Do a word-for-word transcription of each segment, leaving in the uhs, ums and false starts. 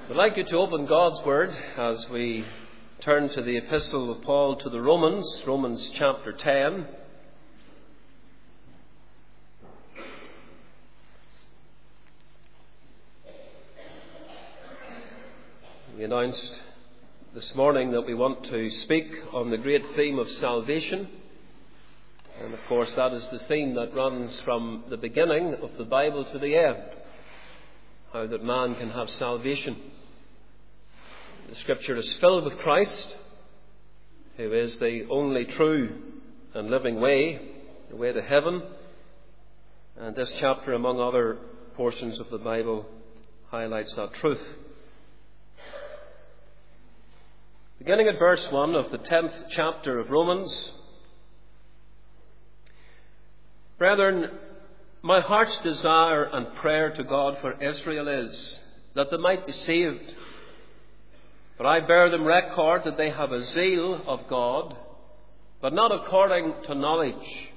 I'd like you to open God's Word as we turn to the Epistle of Paul to the Romans, Romans chapter ten. We announced this morning that we want to speak on the great theme of salvation. And of course that is the theme that runs from the beginning of the Bible to the end. How that man can have salvation. The Scripture is filled with Christ, who is the only true and living way, the way to heaven. And this chapter, among other portions of the Bible, highlights that truth. Beginning at verse one of the tenth chapter of Romans. Brethren, my heart's desire and prayer to God for Israel is that they might be saved. For I bear them record that they have a zeal of God, but not according to knowledge.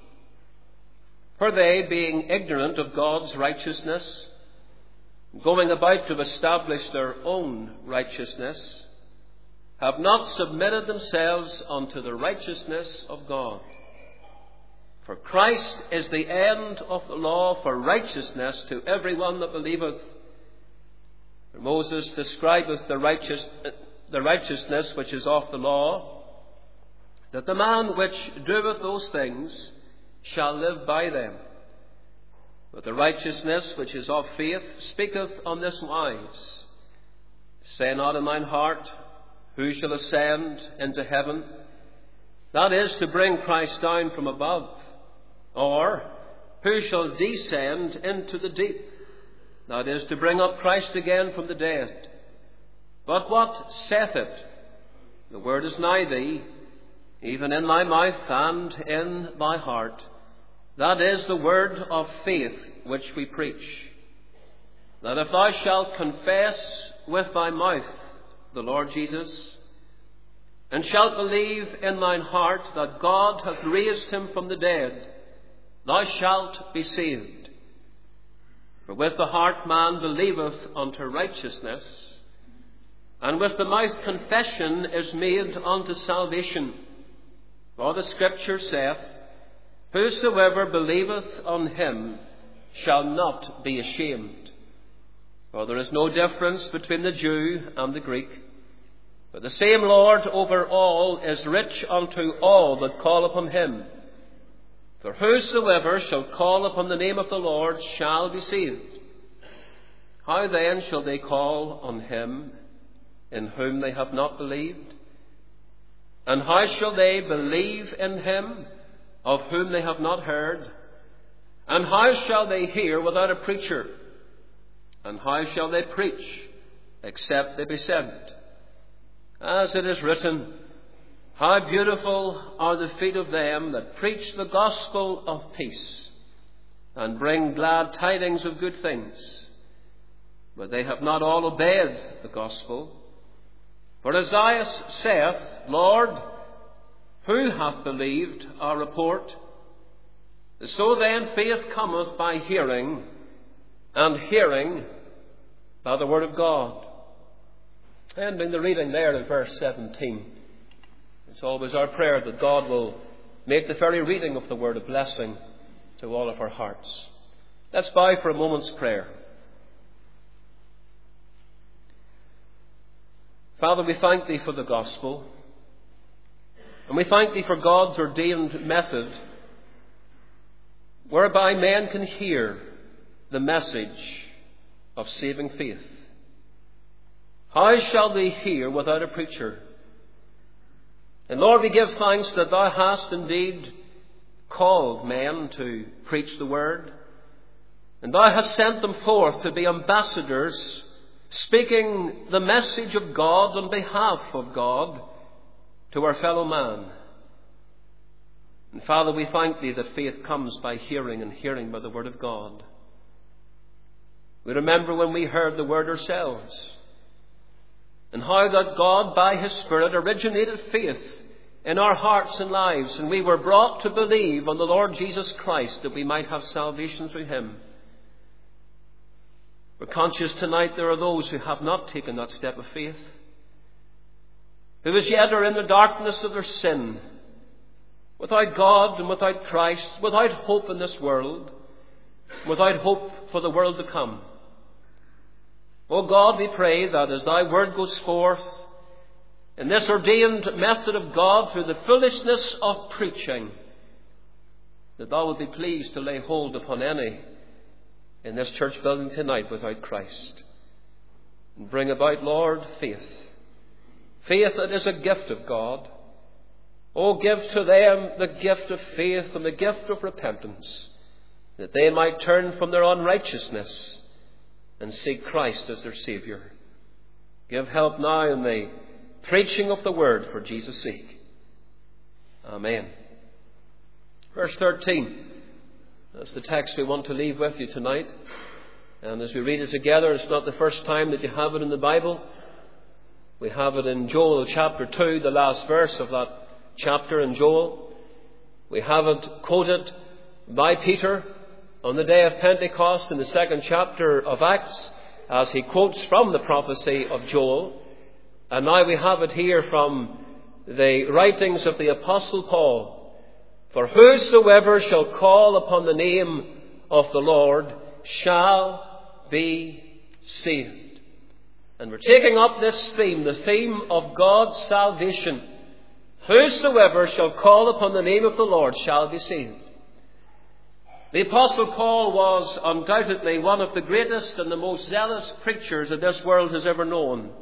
For they, being ignorant of God's righteousness, going about to establish their own righteousness, have not submitted themselves unto the righteousness of God. For Christ is the end of the law for righteousness to every one that believeth. For Moses describeth the righteous, the righteousness which is of the law, that the man which doeth those things shall live by them. But the righteousness which is of faith speaketh on this wise: Say not in thine heart, who shall ascend into heaven? That is, to bring Christ down from above. Or, who shall descend into the deep? That is, to bring up Christ again from the dead. But what saith it? The word is nigh thee, even in thy mouth and in thy heart. That is the word of faith which we preach. That if thou shalt confess with thy mouth the Lord Jesus, and shalt believe in thine heart that God hath raised him from the dead, thou shalt be saved. For with the heart man believeth unto righteousness, and with the mouth confession is made unto salvation. For the Scripture saith, Whosoever believeth on him shall not be ashamed. For there is no difference between the Jew and the Greek. But the same Lord over all is rich unto all that call upon him. For whosoever shall call upon the name of the Lord shall be saved. How then shall they call on him in whom they have not believed? And how shall they believe in him of whom they have not heard? And how shall they hear without a preacher? And how shall they preach except they be sent? As it is written, How beautiful are the feet of them that preach the gospel of peace, and bring glad tidings of good things. But they have not all obeyed the gospel. For Isaiah saith, Lord, who hath believed our report? So then faith cometh by hearing, and hearing by the word of God. Ending the reading there in verse seventeen. It's always our prayer that God will make the very reading of the word a blessing to all of our hearts. Let's bow for a moment's prayer. Father, we thank thee for the gospel, and we thank thee for God's ordained method whereby men can hear the message of saving faith. How shall they hear without a preacher? And Lord, we give thanks that thou hast indeed called men to preach the word, and thou hast sent them forth to be ambassadors, speaking the message of God on behalf of God to our fellow man. And Father, we thank thee that faith comes by hearing, and hearing by the word of God. We remember when we heard the word ourselves, and how that God by his Spirit originated faith in our hearts and lives, and we were brought to believe on the Lord Jesus Christ that we might have salvation through him. We're conscious tonight there are those who have not taken that step of faith, who as yet are in the darkness of their sin, without God and without Christ, without hope in this world, without hope for the world to come. O God, we pray that as thy word goes forth in this ordained method of God through the foolishness of preaching, that thou wilt be pleased to lay hold upon any in this church building tonight without Christ, and bring about, Lord, faith. Faith that is a gift of God. Oh, give to them the gift of faith and the gift of repentance, that they might turn from their unrighteousness and seek Christ as their Saviour. Give help now in the preaching of the word for Jesus' sake. Amen. Verse thirteen. That's the text we want to leave with you tonight. And as we read it together, it's not the first time that you have it in the Bible. We have it in Joel chapter two, the last verse of that chapter in Joel. We have it quoted by Peter on the day of Pentecost in the second chapter of Acts, as he quotes from the prophecy of Joel. And now we have it here from the writings of the Apostle Paul. For whosoever shall call upon the name of the Lord shall be saved. And we're taking up this theme, the theme of God's salvation. Whosoever shall call upon the name of the Lord shall be saved. The Apostle Paul was undoubtedly one of the greatest and the most zealous preachers that this world has ever known.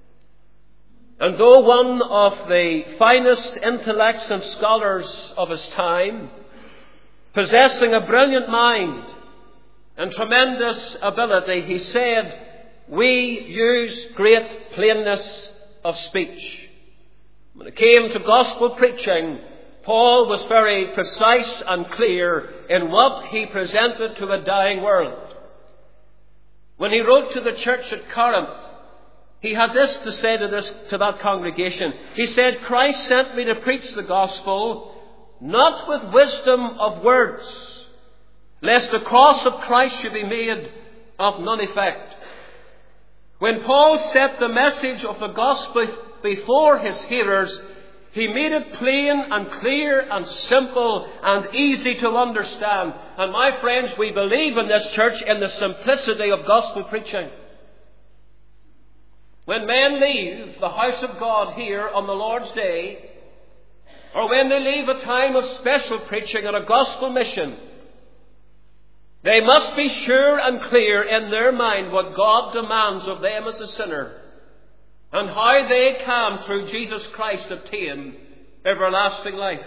And though one of the finest intellects and scholars of his time, possessing a brilliant mind and tremendous ability, he said, we use great plainness of speech. When it came to gospel preaching, Paul was very precise and clear in what he presented to a dying world. When he wrote to the church at Corinth, he had this to say to, this, to that congregation. He said, Christ sent me to preach the gospel, not with wisdom of words, lest the cross of Christ should be made of none effect. When Paul set the message of the gospel before his hearers, he made it plain and clear and simple and easy to understand. And my friends, we believe in this church in the simplicity of gospel preaching. When men leave the house of God here on the Lord's Day, or when they leave a time of special preaching and a gospel mission, they must be sure and clear in their mind what God demands of them as a sinner, and how they can, through Jesus Christ, obtain everlasting life.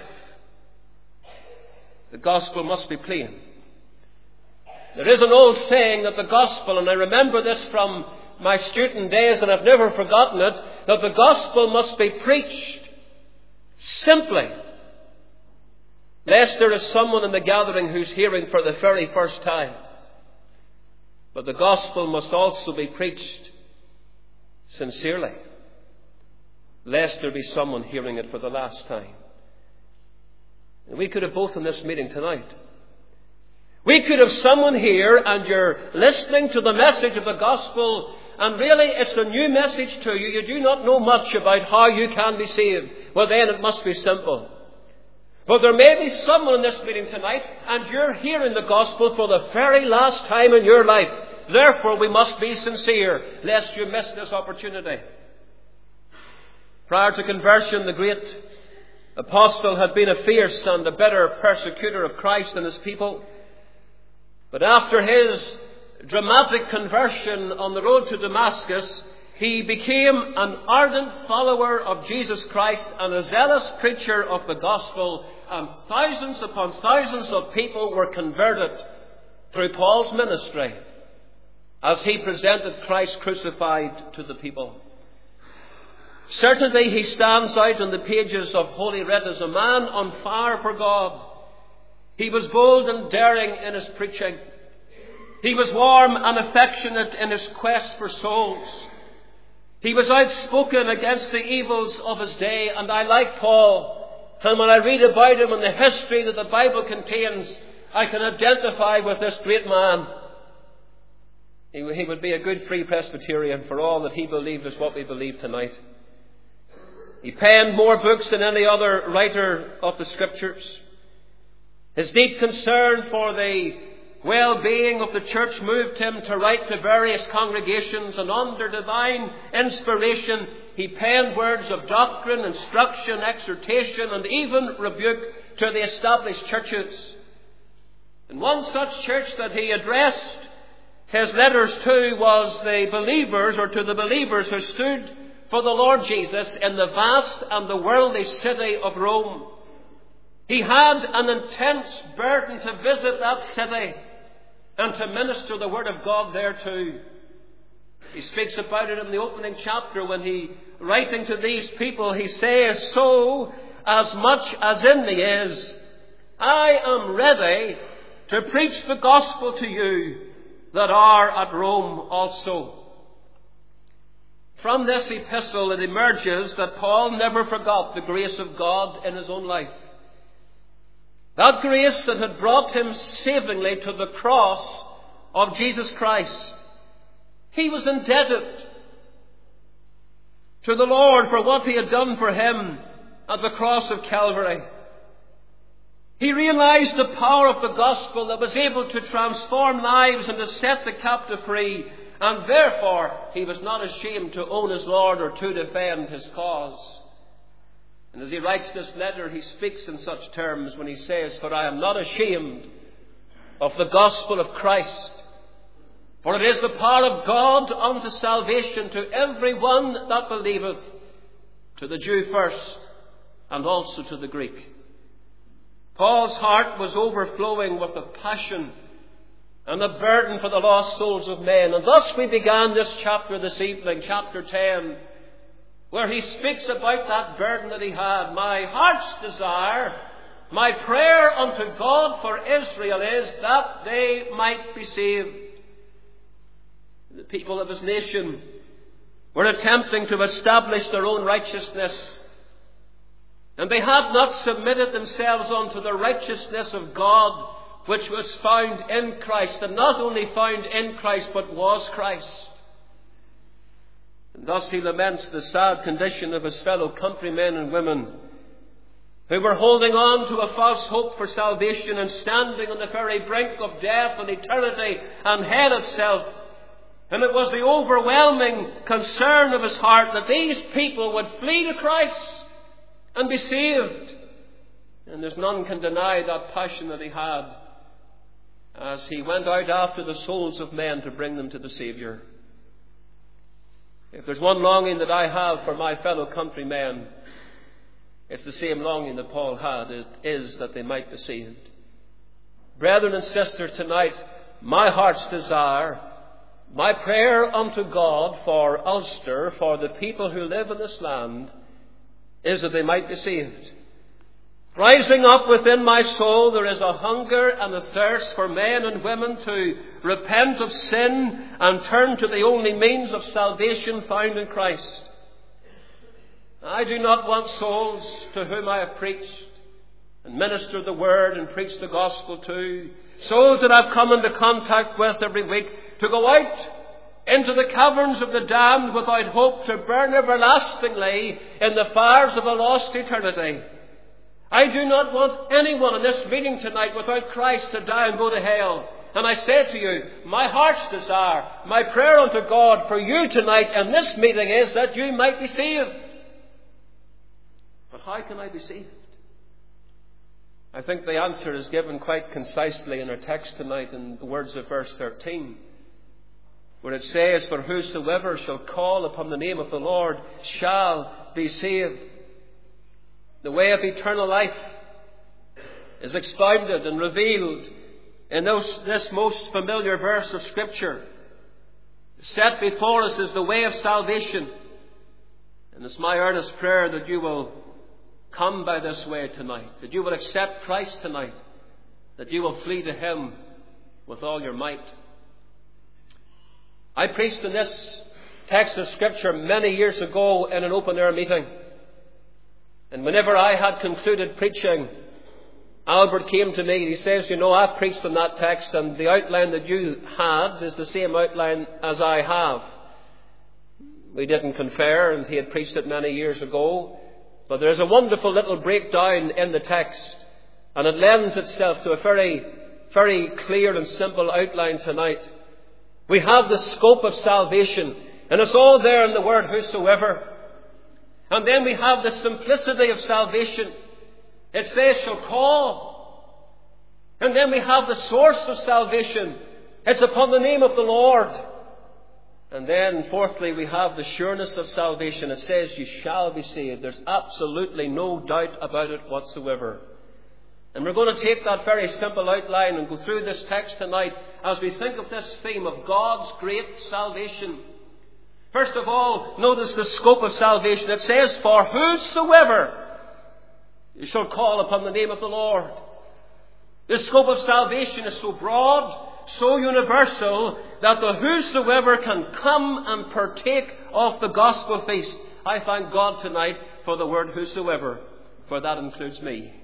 The gospel must be plain. There is an old saying that the gospel, and I remember this from my student days and I've never forgotten it, that the gospel must be preached simply, lest there is someone in the gathering who's hearing for the very first time. But the gospel must also be preached sincerely, lest there be someone hearing it for the last time. And we could have both in this meeting tonight. We could have someone here and you're listening to the message of the gospel, and really it's a new message to you. You do not know much about how you can be saved. Well, then it must be simple. But there may be someone in this meeting tonight and you're hearing the gospel for the very last time in your life. Therefore, we must be sincere, lest you miss this opportunity. Prior to conversion, the great apostle had been a fierce and a bitter persecutor of Christ and his people. But after his dramatic conversion on the road to Damascus, he became an ardent follower of Jesus Christ and a zealous preacher of the gospel, and thousands upon thousands of people were converted through Paul's ministry as he presented Christ crucified to the people. Certainly he stands out on the pages of Holy Writ as a man on fire for God. He was bold and daring in his preaching. He was warm and affectionate in his quest for souls. He was outspoken against the evils of his day, and I like Paul. And when I read about him and the history that the Bible contains, I can identify with this great man. He, he would be a good Free Presbyterian, for all that he believed is what we believe tonight. He penned more books than any other writer of the Scriptures. His deep concern for the well-being of the church moved him to write to various congregations, and under divine inspiration he penned words of doctrine, instruction, exhortation, and even rebuke to the established churches. And one such church that he addressed his letters to was the believers, or to the believers who stood for the Lord Jesus in the vast and the worldly city of Rome. He had an intense burden to visit that city and to minister the Word of God there too. He speaks about it in the opening chapter when he, writing to these people, he says, "So, as much as in me is, I am ready to preach the gospel to you that are at Rome also." From this epistle it emerges that Paul never forgot the grace of God in his own life. That grace that had brought him savingly to the cross of Jesus Christ. He was indebted to the Lord for what he had done for him at the cross of Calvary. He realized the power of the gospel that was able to transform lives and to set the captive free, and therefore he was not ashamed to own his Lord or to defend his cause. And as he writes this letter, he speaks in such terms when he says, "For I am not ashamed of the gospel of Christ, for it is the power of God unto salvation to every one that believeth, to the Jew first, and also to the Greek." Paul's heart was overflowing with a passion and a burden for the lost souls of men. And thus we began this chapter this evening, chapter ten, where he speaks about that burden that he had. "My heart's desire, my prayer unto God for Israel is that they might be saved." The people of his nation were attempting to establish their own righteousness, and they had not submitted themselves unto the righteousness of God, which was found in Christ, and not only found in Christ, but was Christ. And thus he laments the sad condition of his fellow countrymen and women who were holding on to a false hope for salvation and standing on the very brink of death and eternity and hell itself. And it was the overwhelming concern of his heart that these people would flee to Christ and be saved. And there's none can deny that passion that he had as he went out after the souls of men to bring them to the Saviour. If there's one longing that I have for my fellow countrymen, it's the same longing that Paul had. It is that they might be saved. Brethren and sisters, tonight, my heart's desire, my prayer unto God for Ulster, for the people who live in this land, is that they might be saved. Rising up within my soul, there is a hunger and a thirst for men and women to repent of sin and turn to the only means of salvation found in Christ. I do not want souls to whom I have preached and ministered the word and preached the gospel to, souls that I've come into contact with every week, to go out into the caverns of the damned without hope to burn everlastingly in the fires of a lost eternity. I do not want anyone in this meeting tonight without Christ to die and go to hell. And I say to you, my heart's desire, my prayer unto God for you tonight in this meeting is that you might be saved. But how can I be saved? I think the answer is given quite concisely in our text tonight in the words of verse thirteen, where it says, "For whosoever shall call upon the name of the Lord shall be saved." The way of eternal life is expounded and revealed in those, this most familiar verse of Scripture. Set before us is the way of salvation. And it's my earnest prayer that you will come by this way tonight, that you will accept Christ tonight, that you will flee to Him with all your might. I preached in this text of Scripture many years ago in an open-air meeting. And whenever I had concluded preaching, Albert came to me and he says, you know, I preached on that text and the outline that you had is the same outline as I have. We didn't confer, and he had preached it many years ago. But there's a wonderful little breakdown in the text, and it lends itself to a very, very clear and simple outline tonight. We have the scope of salvation, and it's all there in the word whosoever. And then we have the simplicity of salvation. It says, shall call. And then we have the source of salvation. It's upon the name of the Lord. And then, fourthly, we have the sureness of salvation. It says, you shall be saved. There's absolutely no doubt about it whatsoever. And we're going to take that very simple outline and go through this text tonight as we think of this theme of God's great salvation. First of all, notice the scope of salvation. It says, for whosoever you shall call upon the name of the Lord. The scope of salvation is so broad, so universal, that the whosoever can come and partake of the gospel feast. I thank God tonight for the word whosoever, for that includes me.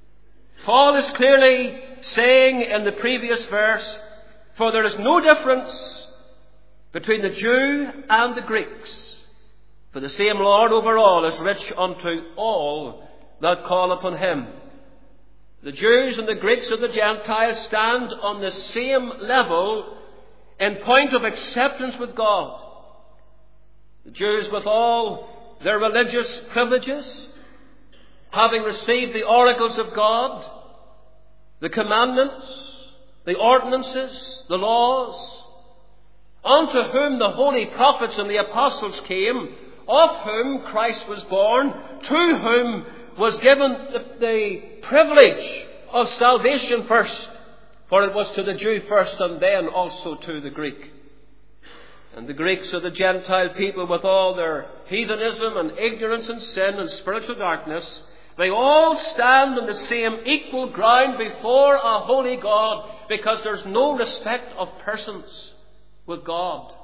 Paul is clearly saying in the previous verse, for there is no difference between the Jew and the Greeks, for the same Lord over all is rich unto all that call upon him. The Jews and the Greeks or the Gentiles stand on the same level in point of acceptance with God. The Jews with all their religious privileges, having received the oracles of God, the commandments, the ordinances, the laws, unto whom the holy prophets and the apostles came, of whom Christ was born, to whom was given the, the privilege of salvation first, for it was to the Jew first and then also to the Greek. And the Greeks are the Gentile people with all their heathenism and ignorance and sin and spiritual darkness. They all stand on the same equal ground before a holy God, because there's no respect of persons with God.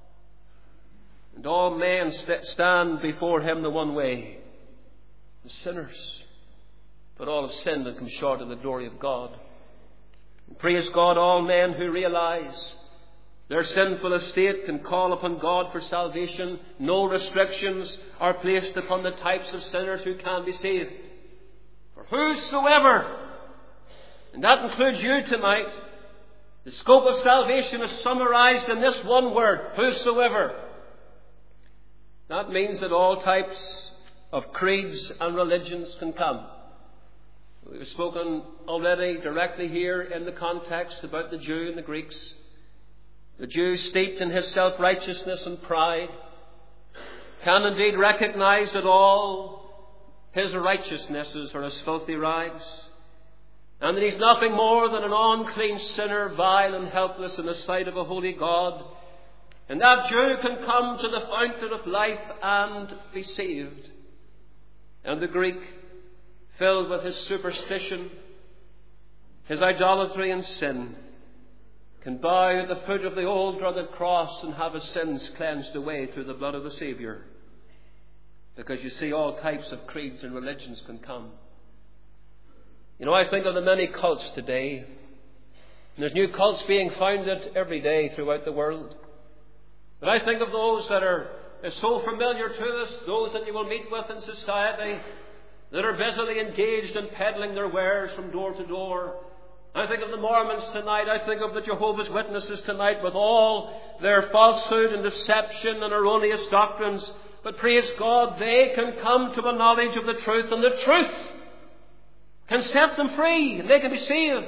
And all men st- stand before him the one way, the sinners. But all have sinned and come short of the glory of God. And praise God, all men who realize their sinful estate can call upon God for salvation. No restrictions are placed upon the types of sinners who can be saved. For whosoever, and that includes you tonight, the scope of salvation is summarized in this one word, whosoever. That means that all types of creeds and religions can come. We've spoken already directly here in the context about the Jew and the Greeks. The Jew, steeped in his self-righteousness and pride, can indeed recognize that all his righteousnesses are as filthy rags, and that he's nothing more than an unclean sinner, vile and helpless in the sight of a holy God. And that Jew can come to the fountain of life and be saved. And the Greek, filled with his superstition, his idolatry and sin, can bow at the foot of the old rugged cross and have his sins cleansed away through the blood of the Saviour. Because you see, all types of creeds and religions can come. You know, I think of the many cults today. And there's new cults being founded every day throughout the world. But I think of those that are so familiar to us, those that you will meet with in society, that are busily engaged in peddling their wares from door to door. I think of the Mormons tonight. I think of the Jehovah's Witnesses tonight with all their falsehood and deception and erroneous doctrines. But praise God, they can come to a knowledge of the truth, and the truth can set them free, and they can be saved.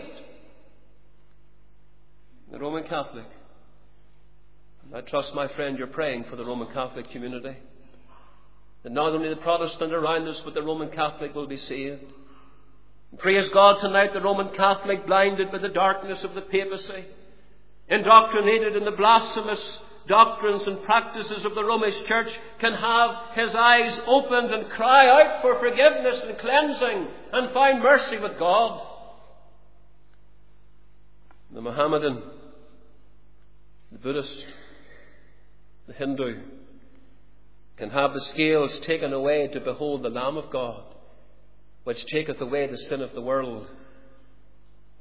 The Roman Catholic. I trust, my friend, you're praying for the Roman Catholic community. That not only the Protestant around us, but the Roman Catholic will be saved. And praise God, tonight the Roman Catholic, blinded by the darkness of the papacy, indoctrinated in the blasphemous doctrines and practices of the Romish Church, can have his eyes opened and cry out for forgiveness and cleansing and find mercy with God. The Mohammedan, the Buddhist, the Hindu can have the scales taken away to behold the Lamb of God, which taketh away the sin of the world.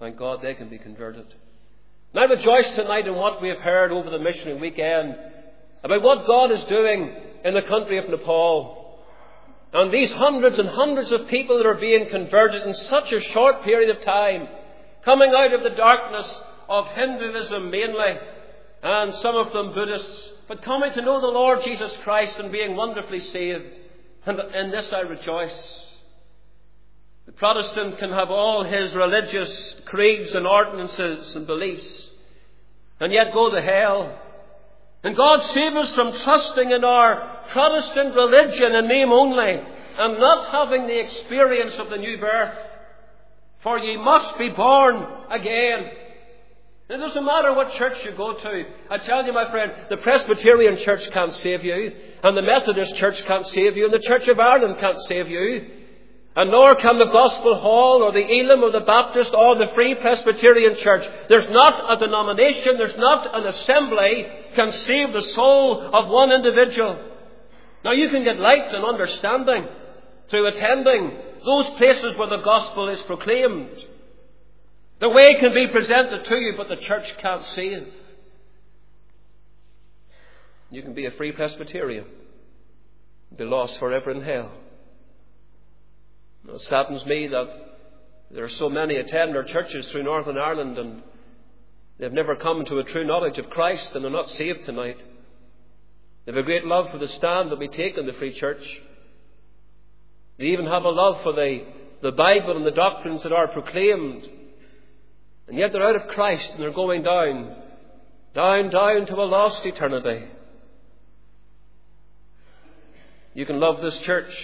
thank God they can be converted. And I rejoice tonight in what we have heard over the missionary weekend about what God is doing in the country of Nepal. And these hundreds and hundreds of people that are being converted in such a short period of time, coming out of the darkness of Hinduism mainly, and some of them Buddhists, but coming to know the Lord Jesus Christ and being wonderfully saved. And in this I rejoice. The Protestant can have all his religious creeds and ordinances and beliefs, and yet go to hell. And God save us from trusting in our Protestant religion in name only, and not having the experience of the new birth. For ye must be born again. It doesn't matter what church you go to. I tell you, my friend, the Presbyterian church can't save you, and the Methodist church can't save you, and the Church of Ireland can't save you. And nor can the Gospel Hall or the Elim or the Baptist or the Free Presbyterian Church. There's not a denomination, there's not an assembly can save the soul of one individual. Now you can get light and understanding through attending those places where the gospel is proclaimed. The way can be presented to you, but the church can't save. You can be a Free Presbyterian, be lost forever in hell. It saddens me that there are so many attend our churches through Northern Ireland and they've never come to a true knowledge of Christ, and they're not saved tonight. They have a great love for the stand that we take in the Free Church. They even have a love for the, the Bible and the doctrines that are proclaimed. And yet they're out of Christ and they're going down, down, down to a lost eternity. You can love this church.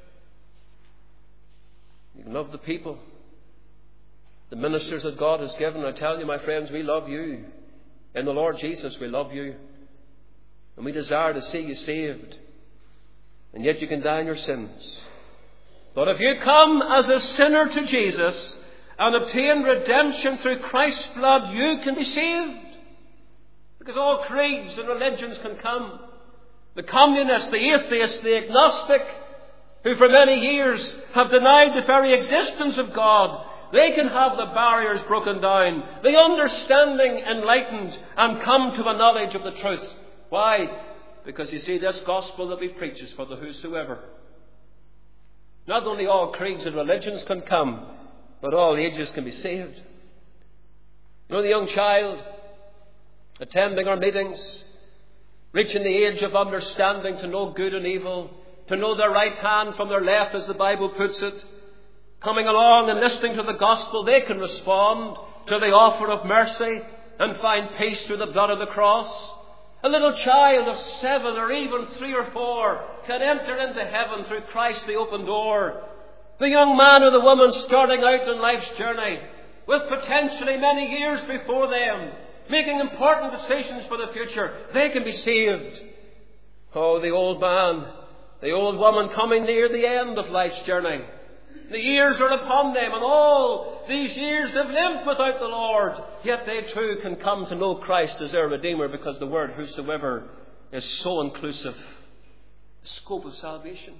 You can love the people, the ministers that God has given. I tell you, my friends, we love you. In the Lord Jesus, we love you. And we desire to see you saved. And yet you can die in your sins. But if you come as a sinner to Jesus and obtain redemption through Christ's blood, you can be saved. Because all creeds and religions can come. The communist, the atheist, the agnostic, who for many years have denied the very existence of God, they can have the barriers broken down, the understanding enlightened, and come to a knowledge of the truth. Why? Because you see, this gospel that we preach is for the whosoever. Not only all creeds and religions can come, but all ages can be saved. You know, the young child attending our meetings, reaching the age of understanding to know good and evil, to know their right hand from their left, as the Bible puts it, coming along and listening to the gospel, they can respond to the offer of mercy and find peace through the blood of the cross. A little child of seven or even three or four can enter into heaven through Christ, the open door. The young man or the woman starting out on life's journey with potentially many years before them, making important decisions for the future, they can be saved. Oh, the old man, the old woman coming near the end of life's journey. The years are upon them, and all these years they've lived without the Lord. Yet they too can come to know Christ as their Redeemer, because the word whosoever is so inclusive. The scope of salvation.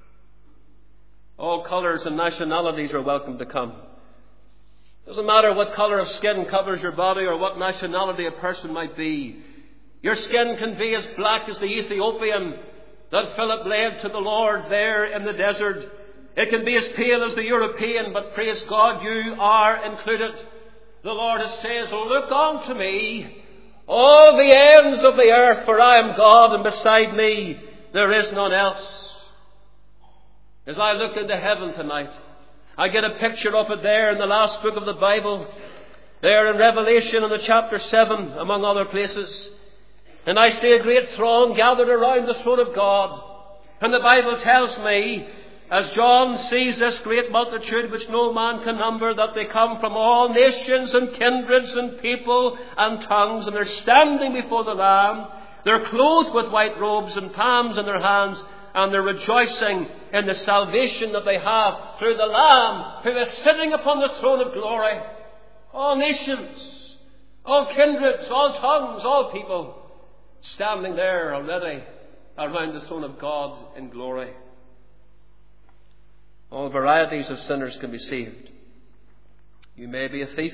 All colours and nationalities are welcome to come. It doesn't matter what colour of skin covers your body or what nationality a person might be. Your skin can be as black as the Ethiopian that Philip led to the Lord there in the desert. It can be as pale as the European, but praise God, you are included. The Lord says, look unto me, all the ends of the earth, for I am God, and beside me there is none else. As I look into heaven tonight, I get a picture of it there in the last book of the Bible, there in Revelation in the chapter seven, among other places. And I see a great throng gathered around the throne of God. And the Bible tells me, as John sees this great multitude which no man can number, that they come from all nations and kindreds and people and tongues, and they're standing before the Lamb. They're clothed with white robes and palms in their hands, and they're rejoicing in the salvation that they have through the Lamb who is sitting upon the throne of glory. All nations, all kindreds, all tongues, all people standing there already around the throne of God in glory. All varieties of sinners can be saved. You may be a thief,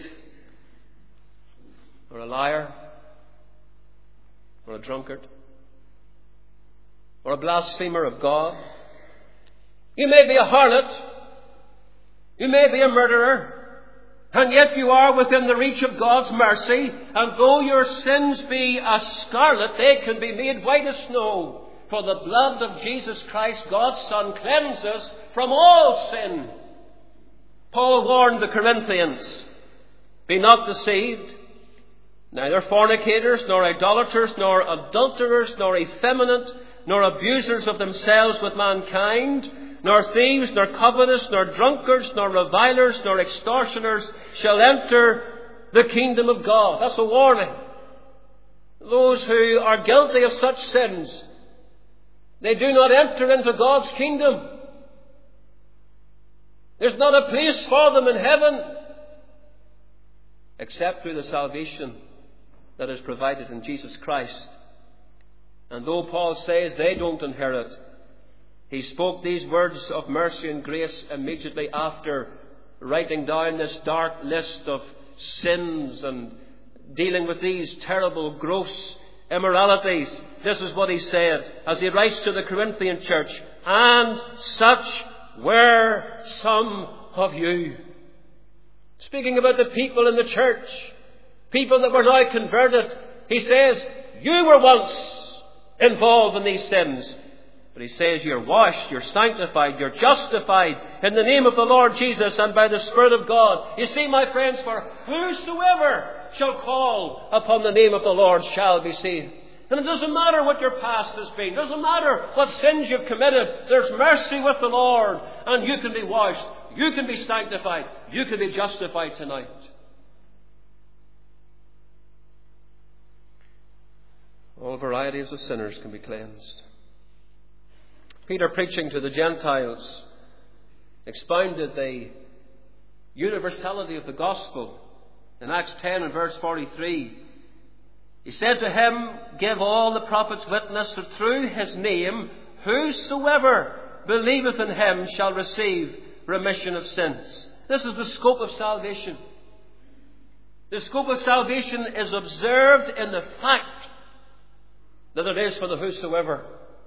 or a liar, or a drunkard, or a blasphemer of God. You may be a harlot. You may be a murderer. And yet you are within the reach of God's mercy. And though your sins be as scarlet, they can be made white as snow. For the blood of Jesus Christ, God's Son, cleanses from all sin. Paul warned the Corinthians, be not deceived. Neither fornicators, nor idolaters, nor adulterers, nor effeminate, nor abusers of themselves with mankind, nor thieves, nor covetous, nor drunkards, nor revilers, nor extortioners shall enter the kingdom of God. That's a warning. Those who are guilty of such sins, they do not enter into God's kingdom. There's not a place for them in heaven except through the salvation that is provided in Jesus Christ. And though Paul says they don't inherit, he spoke these words of mercy and grace immediately after writing down this dark list of sins and dealing with these terrible, gross immoralities. This is what he said as he writes to the Corinthian church, and such were some of you. Speaking about the people in the church, people that were now converted, he says, you were once involved in these sins. But he says you're washed, you're sanctified, you're justified in the name of the Lord Jesus and by the Spirit of God. You see, my friends, for whosoever shall call upon the name of the Lord shall be saved. And it doesn't matter what your past has been. It doesn't matter what sins you've committed. There's mercy with the Lord. And you can be washed. You can be sanctified. You can be justified tonight. All varieties of sinners can be cleansed. Peter, preaching to the Gentiles, expounded the universality of the gospel. In Acts ten and verse forty-three, he said to him, give all the prophets witness that through his name whosoever believeth in him shall receive remission of sins. This is the scope of salvation. The scope of salvation is observed in the fact that it is for the whosoever.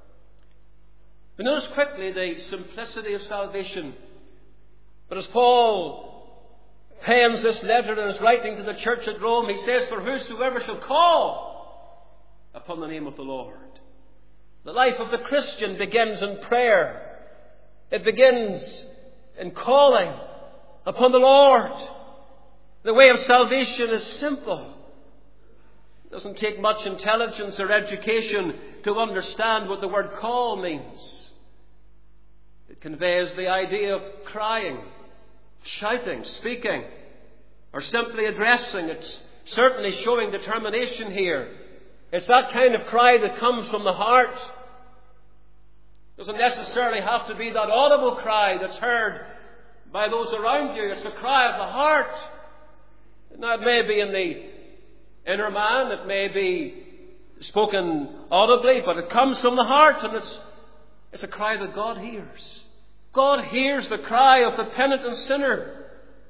But notice quickly the simplicity of salvation. But as Paul pens this letter and is writing to the church at Rome, he says, for whosoever shall call upon the name of the Lord. The life of the Christian begins in prayer. It begins in calling upon the Lord. The way of salvation is simple. It doesn't take much intelligence or education to understand what the word call means. It conveys the idea of crying, shouting, speaking, or simply addressing. It's certainly showing determination here. It's that kind of cry that comes from the heart. It doesn't necessarily have to be that audible cry that's heard by those around you. It's a cry of the heart. Now, it may be in the inner man, it may be spoken audibly, but it comes from the heart, and it's It's a cry that God hears. God hears the cry of the penitent sinner.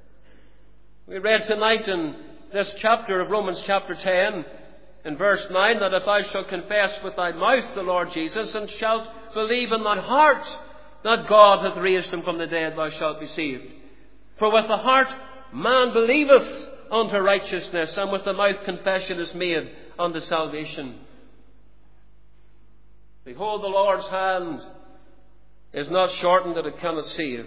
We read tonight in this chapter of Romans chapter ten, in verse nine, that if thou shalt confess with thy mouth the Lord Jesus, and shalt believe in thine heart that God hath raised him from the dead, thou shalt be saved. For with the heart man believeth unto righteousness, and with the mouth confession is made unto salvation. Behold, the Lord's hand is not shortened that it cannot save.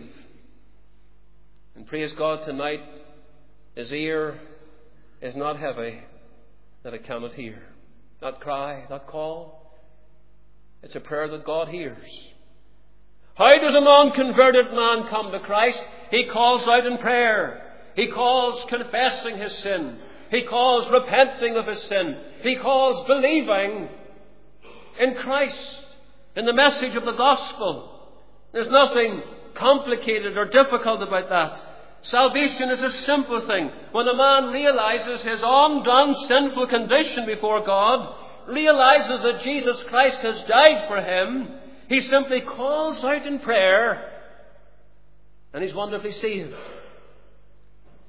And praise God tonight, his ear is not heavy that it cannot hear. That cry, that call, it's a prayer that God hears. How does a non-converted man come to Christ? He calls out in prayer. He calls confessing his sin. He calls repenting of his sin. He calls believing in Christ, in the message of the gospel. There's nothing complicated or difficult about that. Salvation is a simple thing. When a man realizes his undone sinful condition before God, realizes that Jesus Christ has died for him, he simply calls out in prayer, and he's wonderfully saved.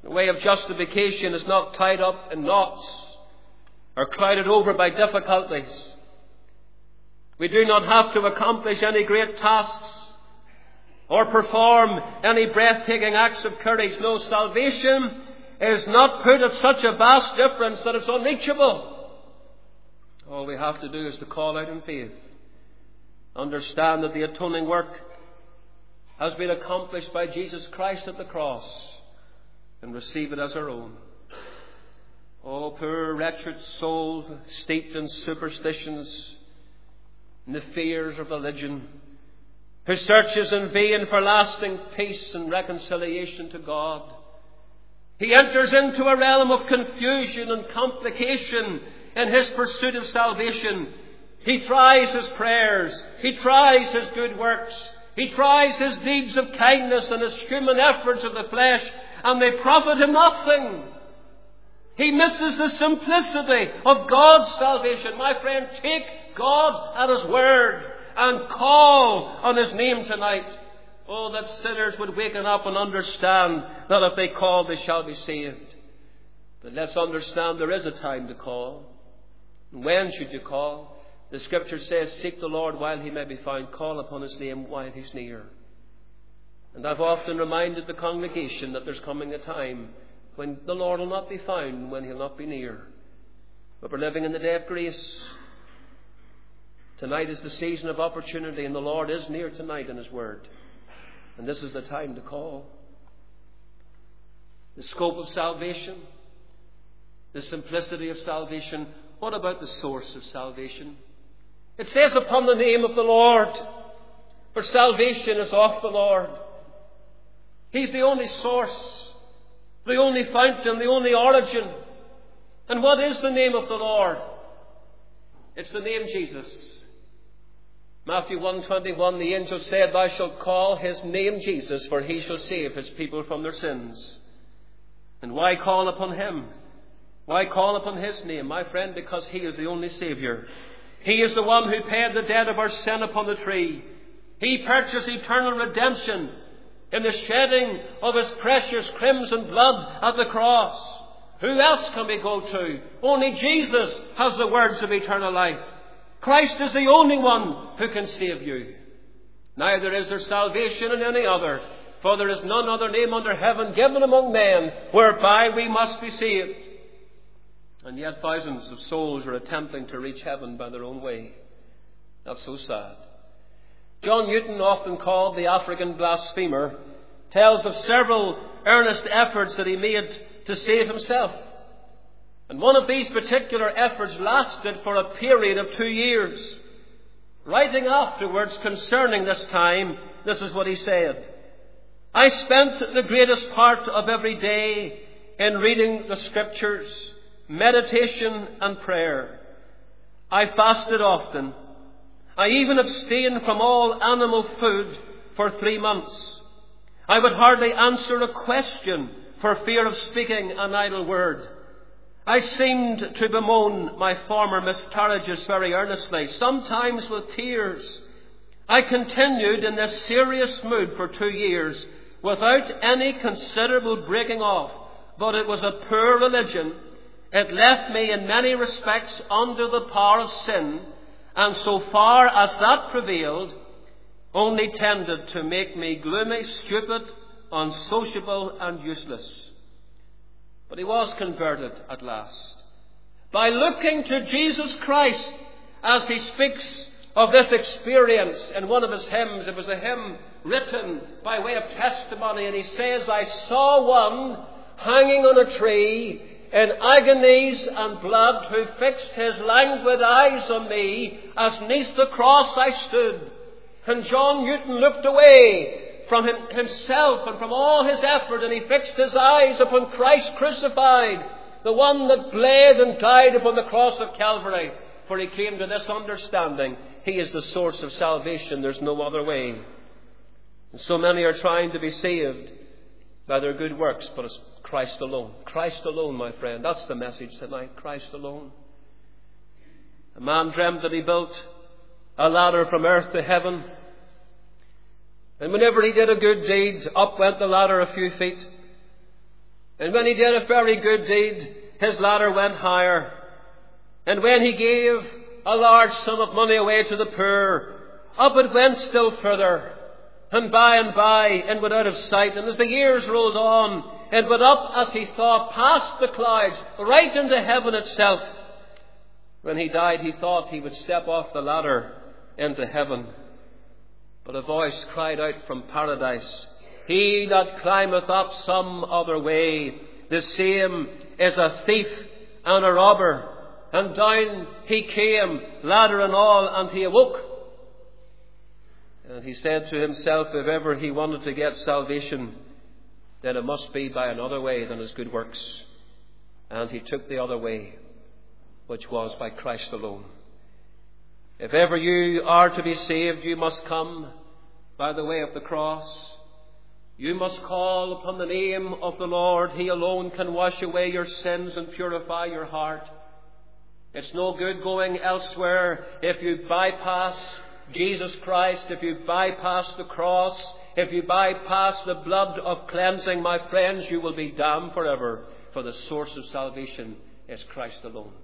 The way of justification is not tied up in knots or clouded over by difficulties. We do not have to accomplish any great tasks or perform any breathtaking acts of courage. No, salvation is not put at such a vast difference that it's unreachable. All we have to do is to call out in faith, understand that the atoning work has been accomplished by Jesus Christ at the cross, and receive it as our own. Oh, poor wretched soul, steeped in superstitions, in the fears of religion, who searches in vain for lasting peace and reconciliation to God. He enters into a realm of confusion and complication in his pursuit of salvation. He tries his prayers. He tries his good works. He tries his deeds of kindness and his human efforts of the flesh, and they profit him nothing. He misses the simplicity of God's salvation. My friend, take God at His word and call on His name tonight. Oh, that sinners would waken up and understand that if they call, they shall be saved. But let's understand there is a time to call. When should you call? The Scripture says, seek the Lord while He may be found. Call upon His name while He's near. And I've often reminded the congregation that there's coming a time when the Lord will not be found, when He'll not be near. But we're living in the day of grace. Tonight is the season of opportunity, and the Lord is near tonight in His word. And this is the time to call. The scope of salvation, the simplicity of salvation. What about the source of salvation? It says, upon the name of the Lord. For salvation is of the Lord. He's the only source, the only fountain, the only origin. And what is the name of the Lord? It's the name Jesus. Matthew one twenty-one, the angel said, thou shalt call His name Jesus, for He shall save His people from their sins. And why call upon Him? Why call upon His name? My friend, because He is the only Saviour. He is the one who paid the debt of our sin upon the tree. He purchased eternal redemption in the shedding of His precious crimson blood at the cross. Who else can we go to? Only Jesus has the words of eternal life. Christ is the only one who can save you. Neither is there salvation in any other, for there is none other name under heaven given among men whereby we must be saved. And yet thousands of souls are attempting to reach heaven by their own way. That's so sad. John Newton, often called the African blasphemer, tells of several earnest efforts that he made to save himself. And one of these particular efforts lasted for a period of two years. Writing afterwards concerning this time, this is what he said. I spent the greatest part of every day in reading the Scriptures, meditation and prayer. I fasted often. I even abstained from all animal food for three months. I would hardly answer a question for fear of speaking an idle word. I seemed to bemoan my former miscarriages very earnestly, sometimes with tears. I continued in this serious mood for two years without any considerable breaking off, but it was a poor religion. It left me in many respects under the power of sin, and so far as that prevailed, only tended to make me gloomy, stupid, unsociable, and useless. But he was converted at last. By looking to Jesus Christ, as he speaks of this experience in one of his hymns. It was a hymn written by way of testimony, and he says, I saw one hanging on a tree in agonies and blood, who fixed his languid eyes on me, as neath the cross I stood. And John Newton looked away from him, himself and from all his effort, and he fixed his eyes upon Christ crucified, the one that bled and died upon the cross of Calvary. For he came to this understanding: he is the source of salvation. There's no other way. And so many are trying to be saved by their good works, but it's Christ alone. Christ alone, my friend. That's the message tonight. Christ alone. A man dreamt that he built a ladder from earth to heaven. And whenever he did a good deed, up went the ladder a few feet. And when he did a very good deed, his ladder went higher. And when he gave a large sum of money away to the poor, up it went still further. And by and by it went out of sight. And as the years rolled on, it went up, as he thought, past the clouds, right into heaven itself. When he died, he thought he would step off the ladder into heaven. But a voice cried out from paradise, "He that climbeth up some other way, the same is a thief and a robber." And down he came, ladder and all, and he awoke. And he said to himself, if ever he wanted to get salvation, then it must be by another way than his good works. And he took the other way, which was by Christ alone. If ever you are to be saved, you must come by the way of the cross. You must call upon the name of the Lord. He alone can wash away your sins and purify your heart. It's no good going elsewhere if you bypass Jesus Christ, if you bypass the cross, if you bypass the blood of cleansing. My friends, you will be damned forever, for the source of salvation is Christ alone.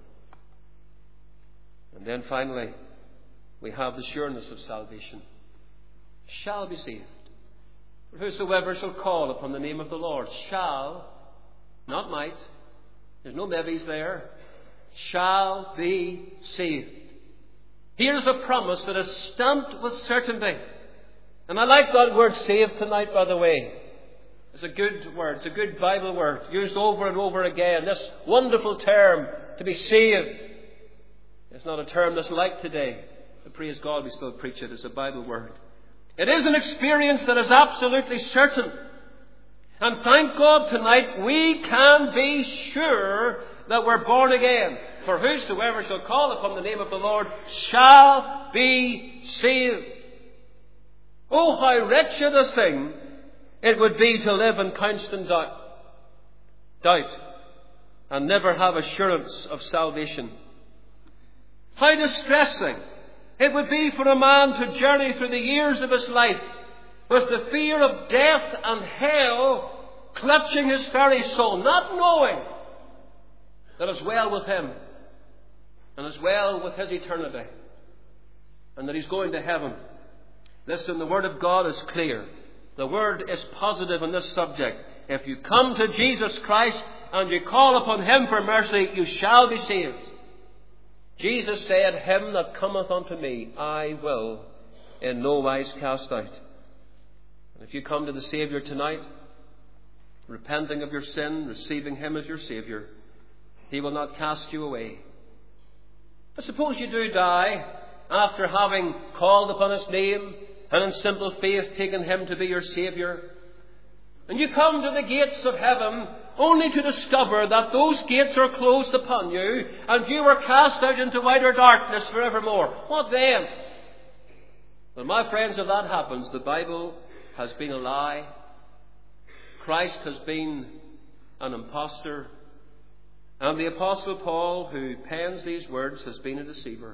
And then finally, we have the sureness of salvation. Shall be saved. Whosoever shall call upon the name of the Lord shall, not might, there's no maybes there, shall be saved. Here's a promise that is stamped with certainty. And I like that word saved tonight, by the way. It's a good word. It's a good Bible word, used over and over again. This wonderful term, to be saved. It's not a term that's like today. But praise God, we still preach it. It's a Bible word. It is an experience that is absolutely certain. And thank God tonight we can be sure that we're born again. For whosoever shall call upon the name of the Lord shall be saved. Oh, how wretched a thing it would be to live in constant doubt, doubt and never have assurance of salvation. How distressing it would be for a man to journey through the years of his life with the fear of death and hell clutching his very soul, not knowing that it's well with him and it's well with his eternity and that he's going to heaven. Listen, the Word of God is clear. The Word is positive on this subject. If you come to Jesus Christ and you call upon Him for mercy, you shall be saved. Jesus said, "Him that cometh unto me, I will in no wise cast out." And if you come to the Saviour tonight, repenting of your sin, receiving Him as your Saviour, He will not cast you away. But suppose you do die after having called upon His name and in simple faith taken Him to be your Saviour, and you come to the gates of heaven only to discover that those gates are closed upon you and you are cast out into wider darkness forevermore. What then? Well, my friends, if that happens, the Bible has been a lie. Christ has been an impostor. And the Apostle Paul, who pens these words, has been a deceiver.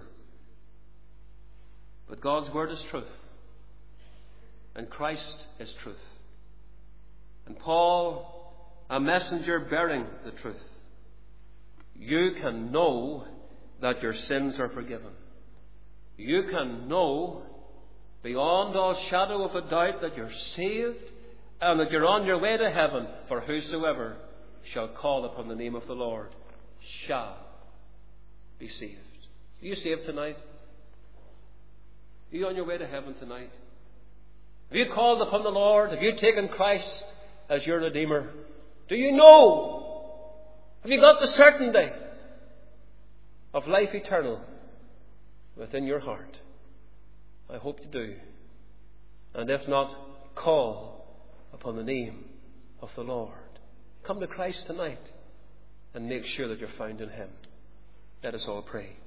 But God's Word is truth. And Christ is truth. And Paul, a messenger bearing the truth. You can know that your sins are forgiven. You can know beyond all shadow of a doubt that you're saved and that you're on your way to heaven. For whosoever shall call upon the name of the Lord shall be saved. Are you saved tonight? Are you on your way to heaven tonight? Have you called upon the Lord? Have you taken Christ as your Redeemer? Do you know? Have you got the certainty of life eternal within your heart? I hope you do. And if not, call upon the name of the Lord. Come to Christ tonight and make sure that you're found in Him. Let us all pray.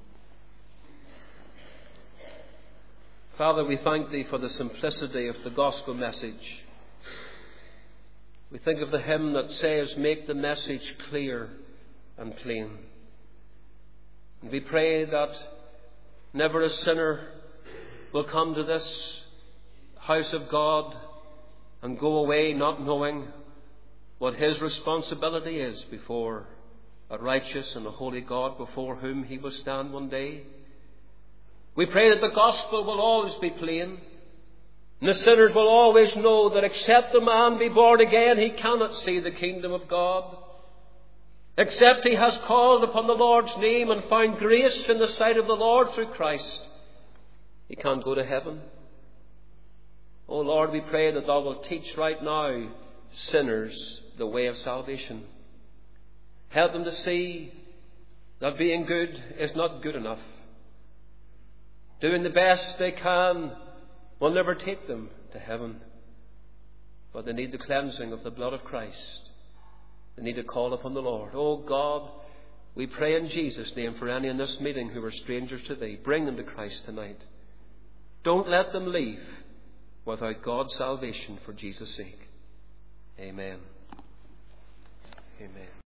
Father, we thank Thee for the simplicity of the gospel message. We think of the hymn that says, "Make the message clear and plain." And we pray that never a sinner will come to this house of God and go away not knowing what his responsibility is before a righteous and a holy God before whom he will stand one day. We pray that the gospel will always be plain, and the sinners will always know that except a man be born again, he cannot see the kingdom of God. Except he has called upon the Lord's name and found grace in the sight of the Lord through Christ, he can't go to heaven. Oh Lord, we pray that thou wilt teach right now sinners the way of salvation. Help them to see that being good is not good enough. Doing the best they can will never take them to heaven. But they need the cleansing of the blood of Christ. They need to call upon the Lord. Oh God, we pray in Jesus' name for any in this meeting who are strangers to thee. Bring them to Christ tonight. Don't let them leave without God's salvation for Jesus' sake. Amen. Amen.